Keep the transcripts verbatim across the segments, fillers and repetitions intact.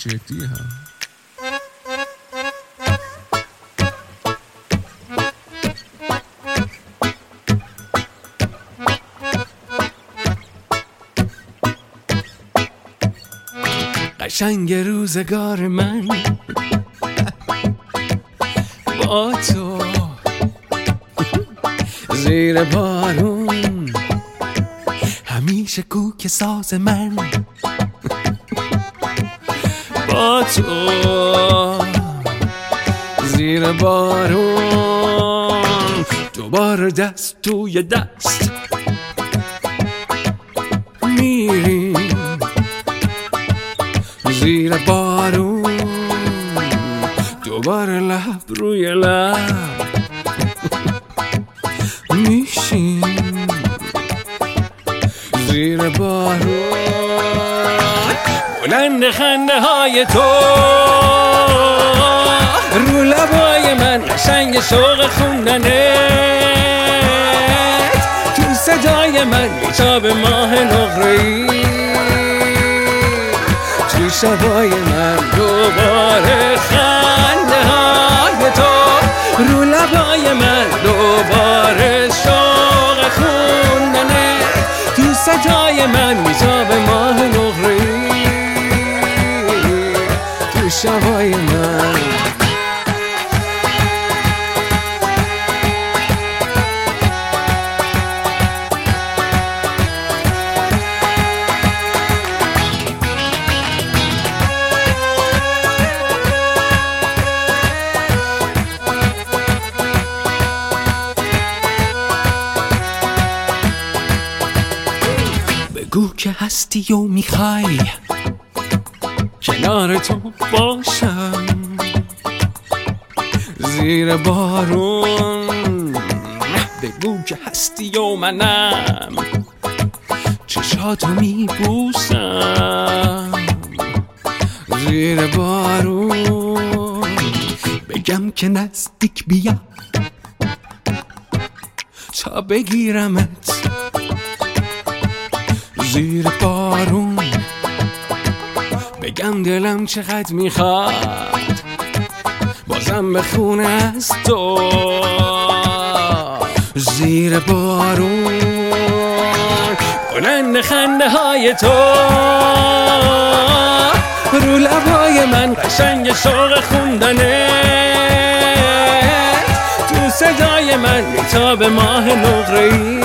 جدی ها. قشنگ روزگار من با تو زیر بارون، همیشه کوک ساز من با تو زیر بارون، دوباره دست توی دست میریم زیر بارون، دوباره لب روی لب میشیم زیر بارون. بلند خنده های تو رو لبای من، قشنگ شوق خوندنت تو صدای من، میتاب ماه نقره‌ای تو شبای من، دوباره خنده های تو رو لبای من، دوباره شوق خوندنت تو صدای من، میتاب ماه نقره‌ای تو شبای من. بگو که هستی و میخوای کنار تو باشم زیر بارون. بگو که هستی و منم چشاتو میبوسم زیر بارون. بگم که نزدیک بیا تا بگیرمت زیر بارون. بگم دلم چقدر میخواد بازم بخونه از تو زیر بارون. بلند خنده های تو رو لبای من، قشنگ شوق خوندنت تو صدای من، میتاب ماه نقره‌ای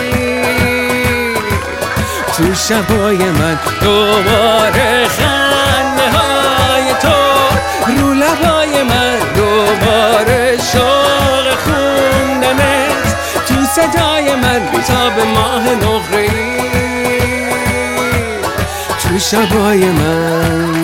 تو شبای من، دوباره خنده های تو رو لبای من، دوباره شوق خوندنت تو صدای من، میتاب ماه نقره‌ای تو شبای من.